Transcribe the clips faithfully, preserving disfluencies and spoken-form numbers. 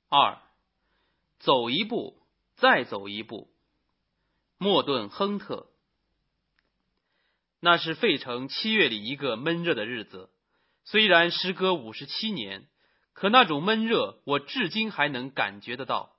二，走一步，再走一步。莫顿·亨特。那是费城七月里一个闷热的日子，虽然时隔五十七年，可那种闷热我至今还能感觉得到。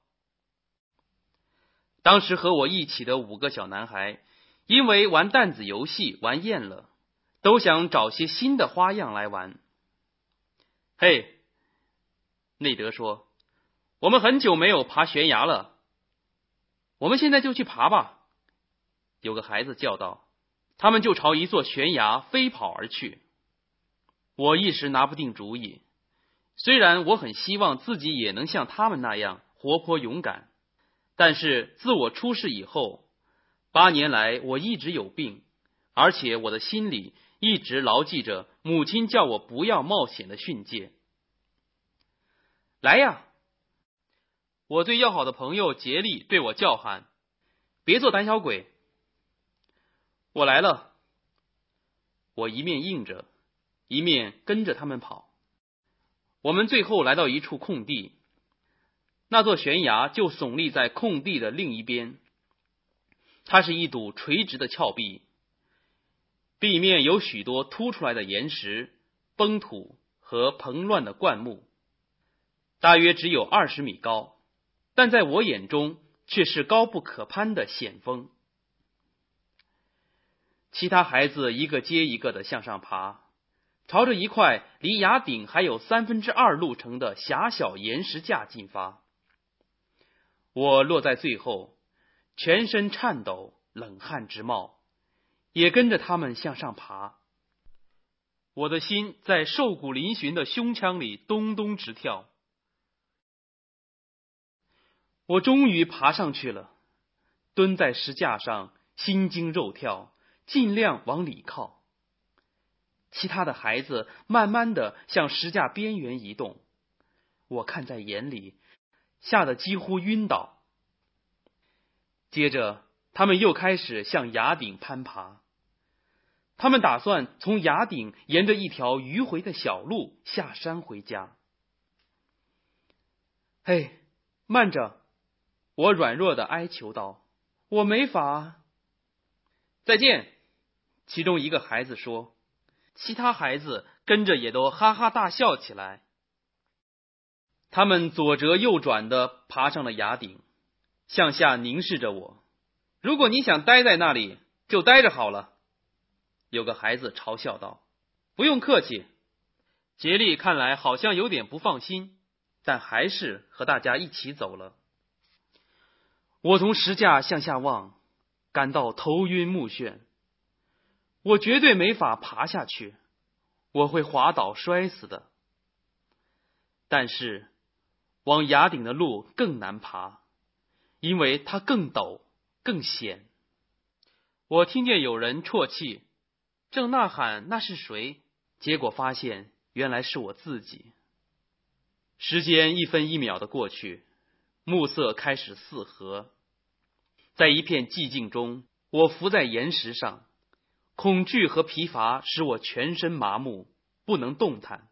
当时和我一起的五个小男孩，因为玩弹子游戏玩厌了，都想找些新的花样来玩。嘿，内德说，我们很久没有爬悬崖了，我们现在就去爬吧。有个孩子叫道，他们就朝一座悬崖飞跑而去。我一时拿不定主意，虽然我很希望自己也能像他们那样活泼勇敢，但是自我出世以后，八年来我一直有病，而且我的心里一直牢记着母亲叫我不要冒险的训诫。来呀！我最要好的朋友杰利对我叫喊，别做胆小鬼。我来了。我一面应着，一面跟着他们跑。我们最后来到一处空地，那座悬崖就耸立在空地的另一边，它是一堵垂直的峭壁，壁面有许多凸出来的岩石、崩土和蓬乱的灌木，大约只有二十米高，但在我眼中却是高不可攀的险峰。其他孩子一个接一个的向上爬，朝着一块离崖顶还有三分之二路程的狭小岩石架进发。我落在最后，全身颤抖，冷汗直冒，也跟着他们向上爬。我的心在瘦骨嶙峋的胸腔里咚咚直跳。我终于爬上去了，蹲在石架上，心惊肉跳，尽量往里靠。其他的孩子慢慢地向石架边缘移动，我看在眼里，吓得几乎晕倒。接着他们又开始向崖顶攀爬，他们打算从崖顶沿着一条迂回的小路下山回家。嘿，慢着！我软弱地哀求道，我没法。再见！其中一个孩子说，其他孩子跟着也都哈哈大笑起来。他们左折右转地爬上了崖顶，向下凝视着我。如果你想待在那里，就待着好了。有个孩子嘲笑道。不用客气。杰利看来好像有点不放心，但还是和大家一起走了。我从石架向下望，感到头晕目眩。我绝对没法爬下去，我会滑倒摔死的。但是往崖顶的路更难爬，因为它更陡更险。我听见有人啜泣，正呐喊那是谁，结果发现原来是我自己。时间一分一秒的过去，暮色开始四合。在一片寂静中，我伏在岩石上，恐惧和疲乏使我全身麻木，不能动弹。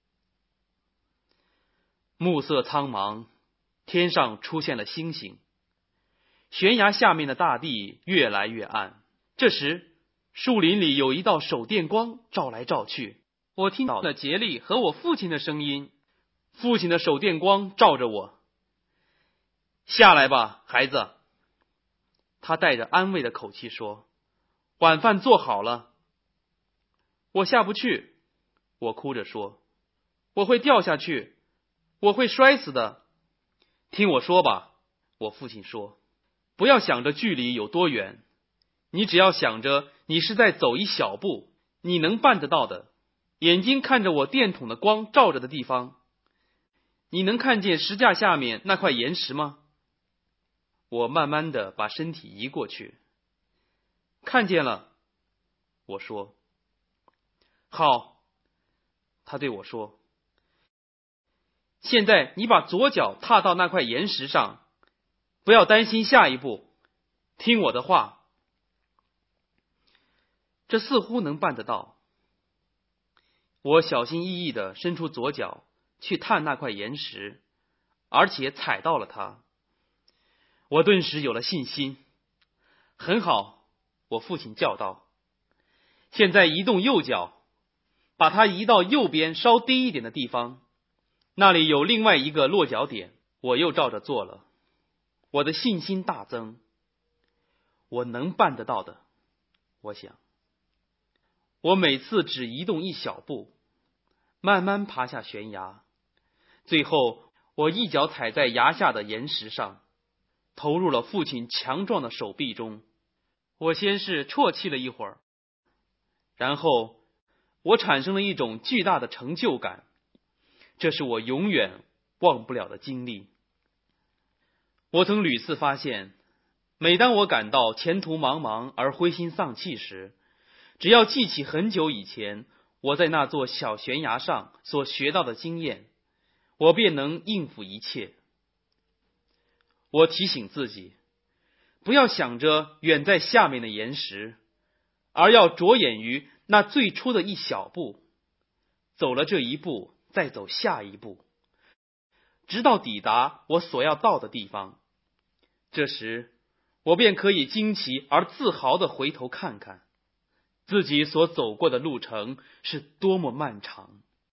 暮色苍茫，天上出现了星星，悬崖下面的大地越来越暗。这时树林里有一道手电光照来照去，我听到了杰利和我父亲的声音。父亲的手电光照着我。下来吧，孩子。他带着安慰的口气说，晚饭做好了。我下不去，我哭着说，我会掉下去，我会摔死的。听我说吧，我父亲说，不要想着距离有多远，你只要想着你是在走一小步，你能办得到的。眼睛看着我电筒的光照着的地方，你能看见石架下面那块岩石吗？我慢慢地把身体移过去。看见了，我说。好，他对我说。现在你把左脚踏到那块岩石上，不要担心下一步，听我的话。这似乎能办得到。我小心翼翼地伸出左脚去探那块岩石， 而且踩到了它。我顿时有了信心。很好，我父亲叫道，现在移动右脚，把它移到右边稍低一点的地方，那里有另外一个落脚点。我又照着做了，我的信心大增。我能办得到的，我想。我每次只移动一小步，慢慢爬下悬崖，最后我一脚踩在崖下的岩石上，投入了父亲强壮的手臂中。我先是啜泣了一会儿，然后我产生了一种巨大的成就感，这是我永远忘不了的经历。我曾屡次发现，每当我感到前途茫茫而灰心丧气时，只要记起很久以前我在那座小悬崖上所学到的经验，我便能应付一切。我提醒自己，不要想着远在下面的岩石，而要着眼于那最初的一小步，走了这一步，再走下一步，直到抵达我所要到的地方。这时，我便可以惊奇而自豪地回头看看，自己所走过的路程是多么漫长。